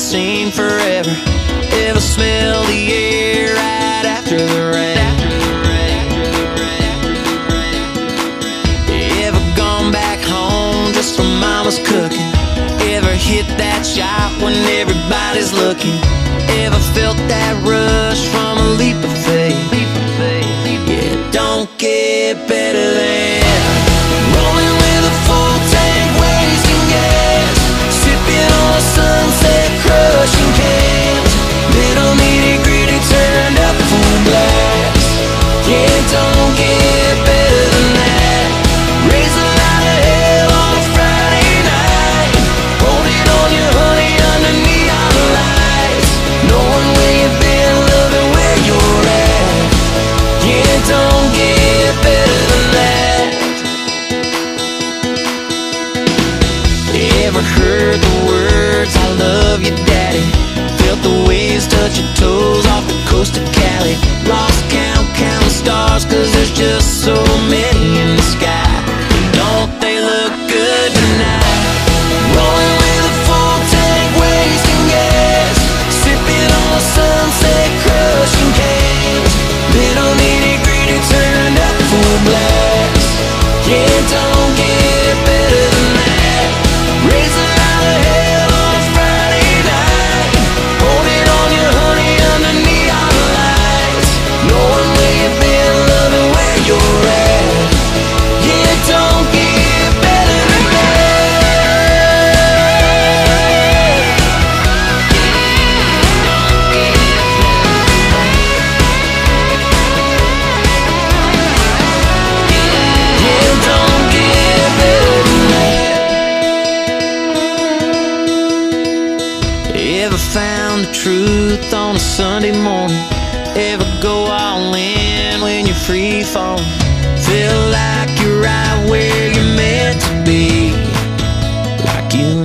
seen forever. Ever smell the air right after the rain? Ever gone back home just for mama's cooking? Ever hit that shot when everybody's looking? Ever felt that rush from a leap of faith? Yeah, it don't get better than rolling with a full tank, wasting gas, sipping on a sunset, crushing cans, little nitty-gritty turned up full blast. Yeah, it don't get better than that. Raising out of hell on a Friday night, holding on your honey under neon lights, knowing where you've been, loving where you're at. Yeah, it don't get better than that. Ever heard the words, I love you daddy? Felt the waves touch your toes off the coast of Cali. Lost count, counting stars, cause there's just so many in the sky. Don't they look good tonight? Rolling with a full tank, wasting gas, sipping on a sunset, crushing cans, little nitty-gritty turned up full blast. Yeah, it don't get better than that. Raising out of hell on a Friday night, holding on your honey under neon lights, knowing where you've been, loving where you're at. Yeah, it don't get better than Ever found the truth on a Sunday morning? Ever go all in when you're free falling? Feel like you're right where you're meant to be, like you